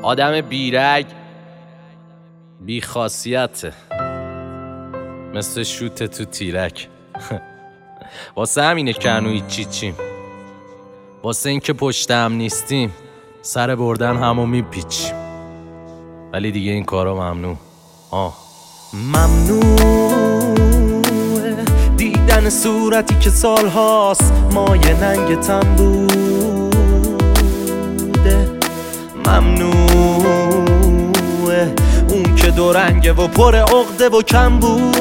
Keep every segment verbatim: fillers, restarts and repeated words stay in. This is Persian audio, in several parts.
آدم بیرگ بی خاصیته، مثل شوت تو تیرک. واسه همینه که هنو هیچی چیم، واسه این که پشت هم نیستیم سر بردن همو میپیچیم. ولی دیگه این کارا ممنوع. آه ممنوع دیدن صورتی که سالهاست مایه ننگتم بوده. ممنوع اون که دو رنگه و پر عقده و کم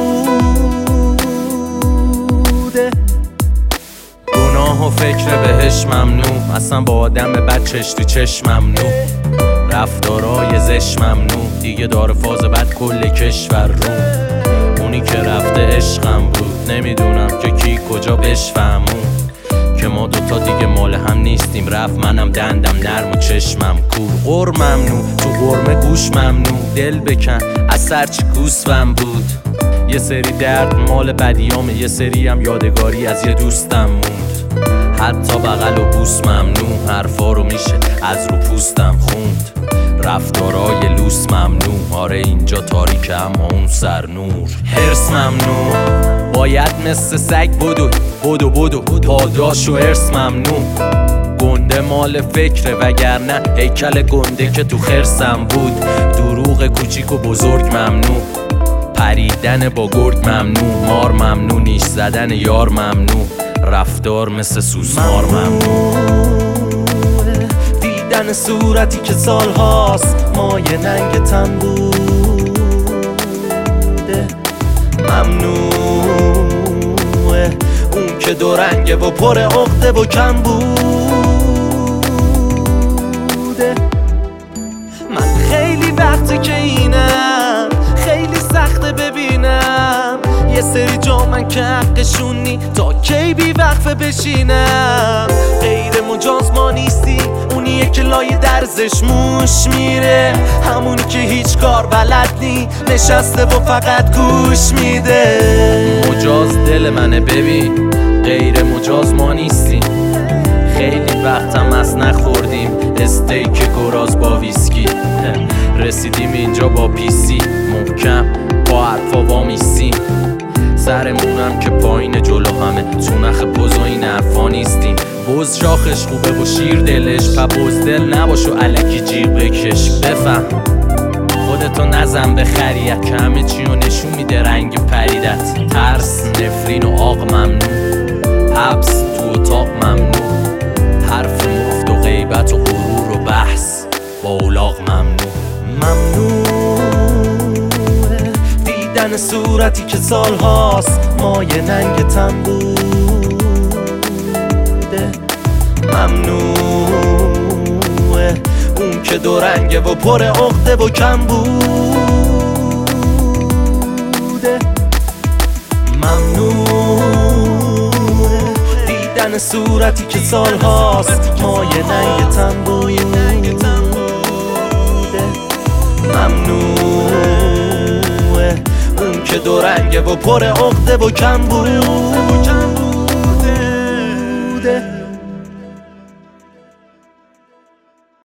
بوده. گناه و فکر بهش ممنوع، اصلا با آدم بد چش تو چشم ممنوع. رفتارای زش ممنوع، دیگه داره فاز بد کل کشور رو. اونی که رفته عشقم بود، نمیدونم که کی کجا بشفهمون که ما دوتا دیگه مال هم نیستیم. رفت منم دندم نرم و چشمم کور. غر ممنوع، تو غرمه گوش ممنوع. دل بکن از سرچی گوسفم بود. یه سری درد مال بدیامه، یه سری هم یادگاری از یه دوستم موند. حتی بغل و بوس ممنوع، حرفا رو میشه از رو پوستم خوند. رفتارای لوس ممنوع، آره اینجا تاریکه اما اون سر نور. حرص ممنوع، باید مثل سگ بدو بدو بدو. پاداش و حرص ممنوع، گنده مال فکره وگرنه هیکل گنده که تو خرسم بود. دروغ کوچیک و بزرگ ممنوع، پریدن با گرگ ممنوع. مار ممنوع، نیش زدن یار ممنوع. رفتار مثل سوسمار ممنوع. دیدن صورتی که سالهاست مایه ننگتم بوده. ممنوع اون که دو رنگه و پر عقده و کم بوده. من خیلی وقته که اینم، خیلی سخته ببینم یه سری جا من که حقشونی تا کی بی وقفه بشینم. غیر مجاز ما نیستی، اونیه که لای درزش موش میره. همونی که هیچ کار بلد نی، نشسته و فقط گوش میده. مجاز دل منه ببین، غیر مجاز ما نیستیم. خیلی وقتم از نخوردیم استیک گراز با ویسکی. رسیدیم اینجا با پیسی محکم با حرفا وامیستیم. سرمونم که پایین جلو همه، تو نخ بز و این حرفا نیستیم. بز شاخش خوبه و شیر دلش، پا بزدل نباش و علکی جیغ بکش. بفهم خودتو نزن به خریت که همه چی رو نشون میده رنگ پریدت. ترس، نفرین و آق ممنوع، حبس تو اتاق ممنوع. حرف مفت و غیبت و غرور و بحث با اولاغ ممنوع. ممنوع دیدن صورتی که سالهاست مایه ننگتم بوده. ممنوع اون که دو رنگه و پر عقده و کم بوده. ممنوع دیدن صورتی که سالهاست مایه ننگتم بوده. ممنوع اون که دو رنگه و پر عقده و کم بوده.